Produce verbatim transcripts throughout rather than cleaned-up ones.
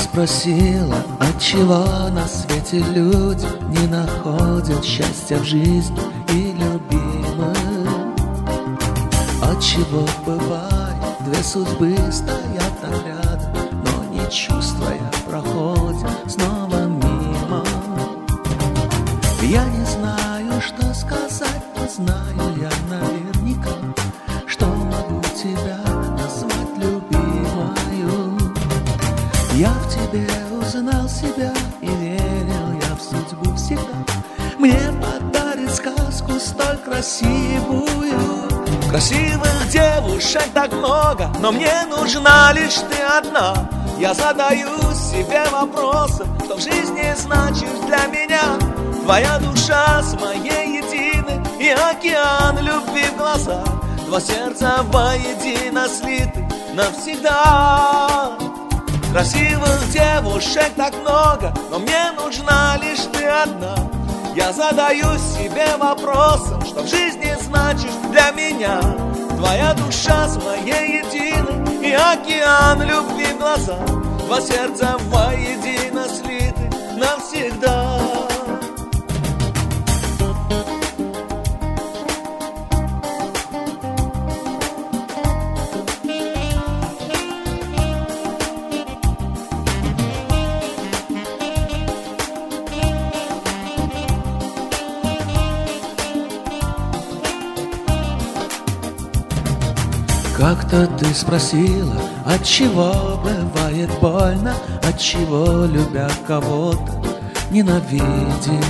спросила, отчего на свете люди не находят счастья в жизни и любимых? Отчего бывает, две судьбы стоят так рядом, но не чувствуя проходят снова мимо? Я не знаю, что сказать, но знаю я наверняка, что могу тебя назвать любимою. Я в тебе узнал себя и верил я в судьбу всегда. Мне подарит сказку столь красивую. Красивых девушек так много, но мне нужна лишь ты одна. Я задаю себе вопросы, что в жизни значишь для меня. Твоя душа с моей единой и океан любви в глазах. Два сердца воедино слиты навсегда. Красивых девушек так много, но мне нужна лишь ты одна. Я задаю себе вопросом, что в жизни значишь для меня. Твоя душа с моей единой и океан любви в глазах. Два сердца воедино слиты навсегда. Как-то ты спросила, отчего бывает больно, отчего, любя кого-то, ненавидим.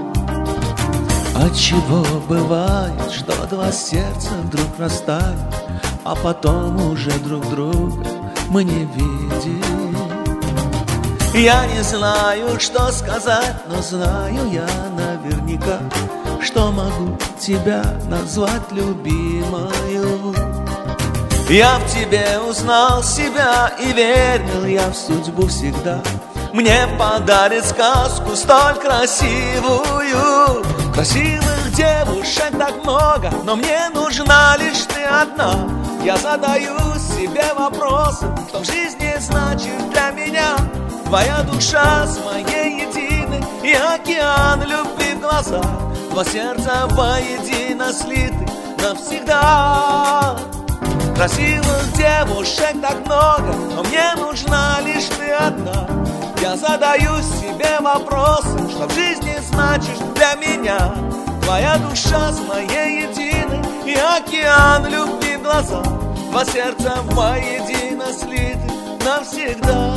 Отчего бывает, что два сердца вдруг растают, а потом уже друг друга мы не видим. Я не знаю, что сказать, но знаю я наверняка, что могу тебя назвать любимою. Я в тебе узнал себя и верил я в судьбу всегда. Мне подарит сказку столь красивую. Красивых девушек так много, но мне нужна лишь ты одна. Я задаю себе вопросы, что в жизни значишь для меня. Твоя душа с моей единой и океан любви в глазах. Два сердца воедино слиты навсегда. Красивых девушек так много, но мне нужна лишь ты одна. Я задаю себе вопросы, что в жизни значишь для меня. Твоя душа с моей единой и океан любви в глазах. Два сердца воедино слиты навсегда.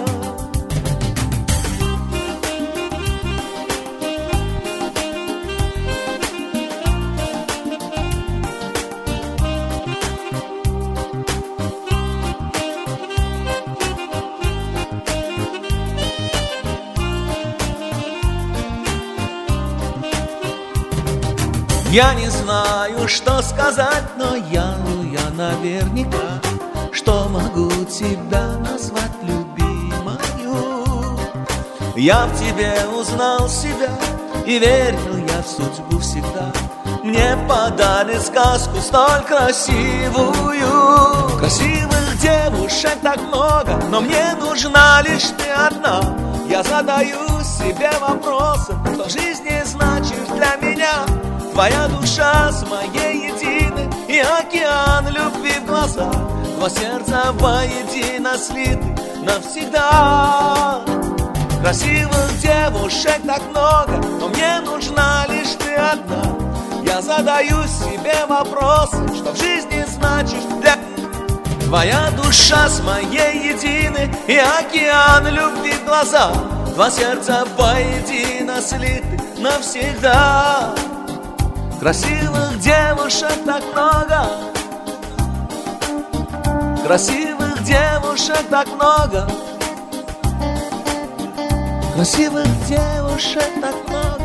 Я не знаю, что сказать, но я, ну я наверняка, что могу тебя назвать любимою. Я в тебе узнал себя и верил я в судьбу всегда. Мне подарит сказку столь красивую. Красивых девушек так много, но мне нужна лишь ты одна. Я задаю себе вопросы, что в жизни значишь для меня. Твоя душа с моей единой и океан любви в глазах. Два сердца воедино слиты навсегда. Красивых девушек так много, но мне нужна лишь ты одна. Я задаю себе вопросы, что в жизни значишь для... Твоя душа с моей единой и океан любви в глазах. Два сердца воедино слиты навсегда. Красивых девушек так много, красивых девушек так много, красивых девушек так много.